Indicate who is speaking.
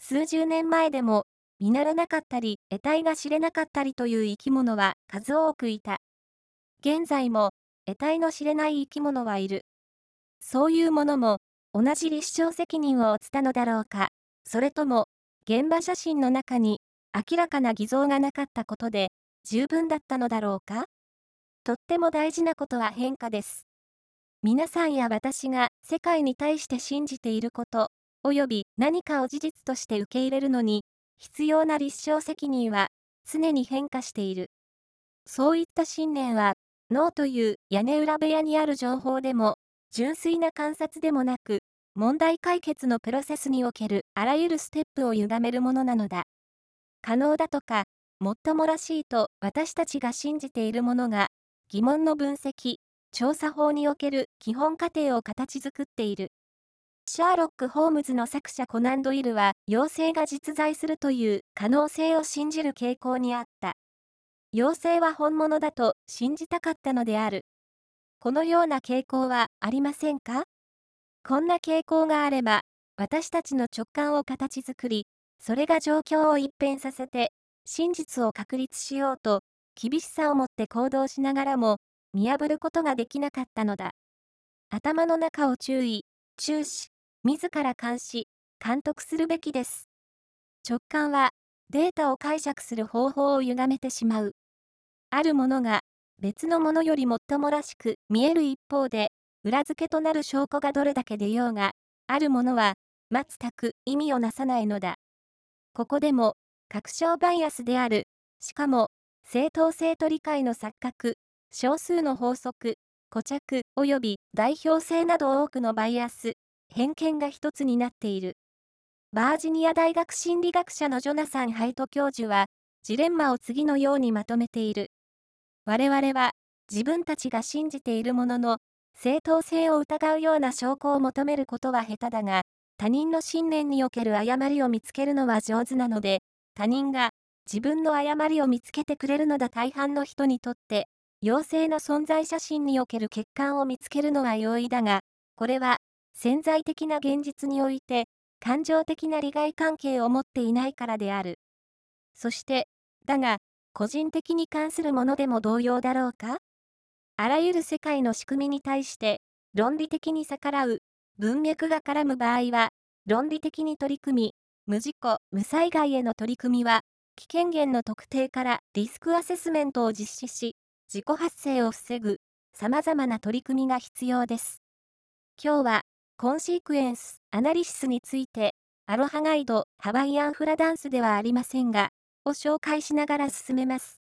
Speaker 1: 数十年前でも、見慣れなかったり、得体が知れなかったりという生き物は数多くいた。現在も、得体の知れない生き物はいる。そういうものも、同じ立証責任を負ったのだろうか。それとも、現場写真の中に、明らかな偽造がなかったことで、十分だったのだろうか。とっても大事なことは変化です。皆さんや私が世界に対して信じていること、及び何かを事実として受け入れるのに、必要な立証責任は常に変化している。そういった信念は、脳という屋根裏部屋にある情報でも、純粋な観察でもなく、問題解決のプロセスにおけるあらゆるステップを歪めるものなのだ。可能だとか、もっともらしいと私たちが信じているものが、疑問の分析、調査法における基本過程を形作っている。シャーロック・ホームズの作者コナン・ドイルは、妖精が実在するという可能性を信じる傾向にあった。妖精は本物だと信じたかったのである。このような傾向はありませんか？こんな傾向があれば、私たちの直感を形作り、それが状況を一変させて、真実を確立しようと、厳しさを持って行動しながらも、見破ることができなかったのだ。頭の中を注視、自ら監視、監督するべきです。直感は、データを解釈する方法を歪めてしまう。あるものが、別のものよりもっともらしく見える一方で、裏付けとなる証拠がどれだけ出ようが、あるものは、全く意味をなさないのだ。ここでも、確証バイアスである。しかも、正当性と理解の錯覚、少数の法則、固着及び代表性など多くのバイアス、偏見が一つになっている。バージニア大学心理学者のジョナサン・ハイト教授は、ジレンマを次のようにまとめている。我々は、自分たちが信じているものの、正当性を疑うような証拠を求めることは下手だが、他人の信念における誤りを見つけるのは上手なので、他人が自分の誤りを見つけてくれるのだ。大半の人にとって、妖精の存在写真における欠陥を見つけるのは容易だが、これは潜在的な現実において、感情的な利害関係を持っていないからである。そして、だが、個人的に関するものでも同様だろうか？あらゆる世界の仕組みに対して、論理的に逆らう、文脈が絡む場合は、論理的に取り組み、無事故、無災害への取り組みは、危険源の特定からリスクアセスメントを実施し、自己発生を防ぐ、様々な取り組みが必要です。今日は、コンシークエンス、アナリシスについて、アロハガイド、ハワイアンフラダンスではありませんが、を紹介しながら進めます。